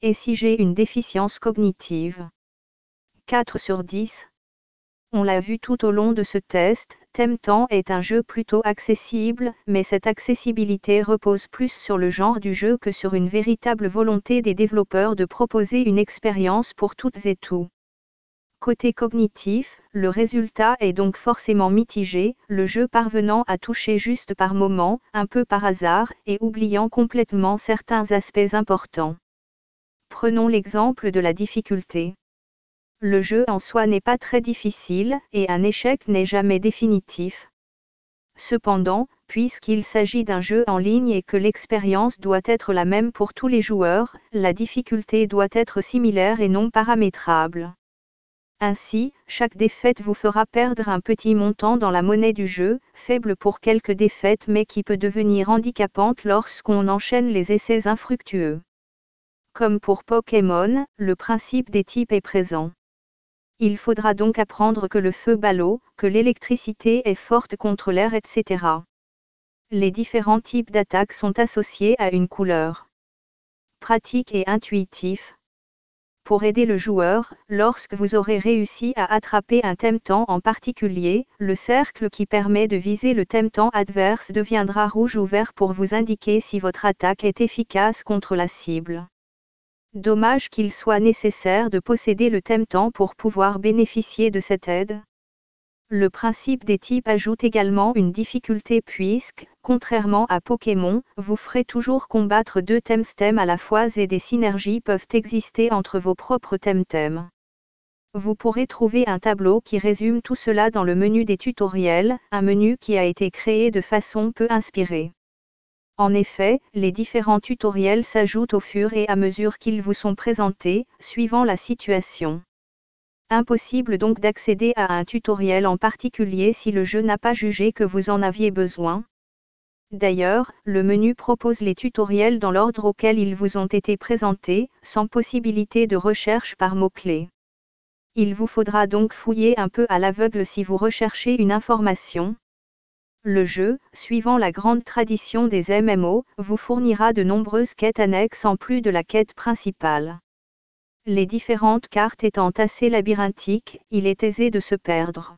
Et si j'ai une déficience cognitive? 4 sur 10. On l'a vu tout au long de ce test, Temtem est un jeu plutôt accessible, mais cette accessibilité repose plus sur le genre du jeu que sur une véritable volonté des développeurs de proposer une expérience pour toutes et tous. Côté cognitif, le résultat est donc forcément mitigé, le jeu parvenant à toucher juste par moments, un peu par hasard, et oubliant complètement certains aspects importants. Prenons l'exemple de la difficulté. Le jeu en soi n'est pas très difficile, et un échec n'est jamais définitif. Cependant, puisqu'il s'agit d'un jeu en ligne et que l'expérience doit être la même pour tous les joueurs, la difficulté doit être similaire et non paramétrable. Ainsi, chaque défaite vous fera perdre un petit montant dans la monnaie du jeu, faible pour quelques défaites mais qui peut devenir handicapante lorsqu'on enchaîne les essais infructueux. Comme pour Pokémon, le principe des types est présent. Il faudra donc apprendre que le feu bat l'eau, que l'électricité est forte contre l'air, etc. Les différents types d'attaques sont associés à une couleur. Pratique et intuitif. Pour aider le joueur, lorsque vous aurez réussi à attraper un Temtem en particulier, le cercle qui permet de viser le Temtem adverse deviendra rouge ou vert pour vous indiquer si votre attaque est efficace contre la cible. Dommage qu'il soit nécessaire de posséder le Temtem pour pouvoir bénéficier de cette aide. Le principe des types ajoute également une difficulté puisque, contrairement à Pokémon, vous ferez toujours combattre deux Temtem à la fois et des synergies peuvent exister entre vos propres Temtem. Vous pourrez trouver un tableau qui résume tout cela dans le menu des tutoriels, un menu qui a été créé de façon peu inspirée. En effet, les différents tutoriels s'ajoutent au fur et à mesure qu'ils vous sont présentés, suivant la situation. Impossible donc d'accéder à un tutoriel en particulier si le jeu n'a pas jugé que vous en aviez besoin. D'ailleurs, le menu propose les tutoriels dans l'ordre auquel ils vous ont été présentés, sans possibilité de recherche par mots-clés. Il vous faudra donc fouiller un peu à l'aveugle si vous recherchez une information. Le jeu, suivant la grande tradition des MMO, vous fournira de nombreuses quêtes annexes en plus de la quête principale. Les différentes cartes étant assez labyrinthiques, il est aisé de se perdre.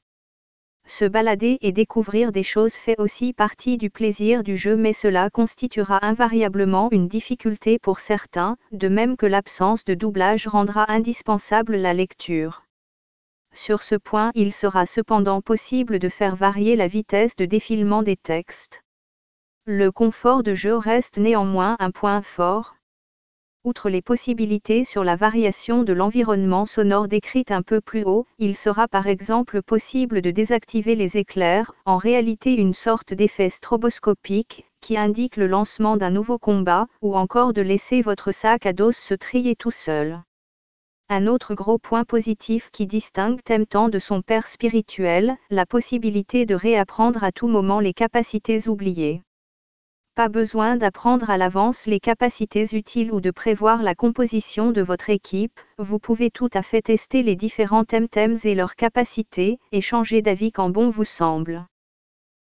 Se balader et découvrir des choses fait aussi partie du plaisir du jeu, mais cela constituera invariablement une difficulté pour certains, de même que l'absence de doublage rendra indispensable la lecture. Sur ce point, il sera cependant possible de faire varier la vitesse de défilement des textes. Le confort de jeu reste néanmoins un point fort. Outre les possibilités sur la variation de l'environnement sonore décrite un peu plus haut, il sera par exemple possible de désactiver les éclairs, en réalité une sorte d'effet stroboscopique, qui indique le lancement d'un nouveau combat, ou encore de laisser votre sac à dos se trier tout seul. Un autre gros point positif qui distingue Temtem de son père spirituel, la possibilité de réapprendre à tout moment les capacités oubliées. Pas besoin d'apprendre à l'avance les capacités utiles ou de prévoir la composition de votre équipe, vous pouvez tout à fait tester les différents Temtems et leurs capacités, et changer d'avis quand bon vous semble.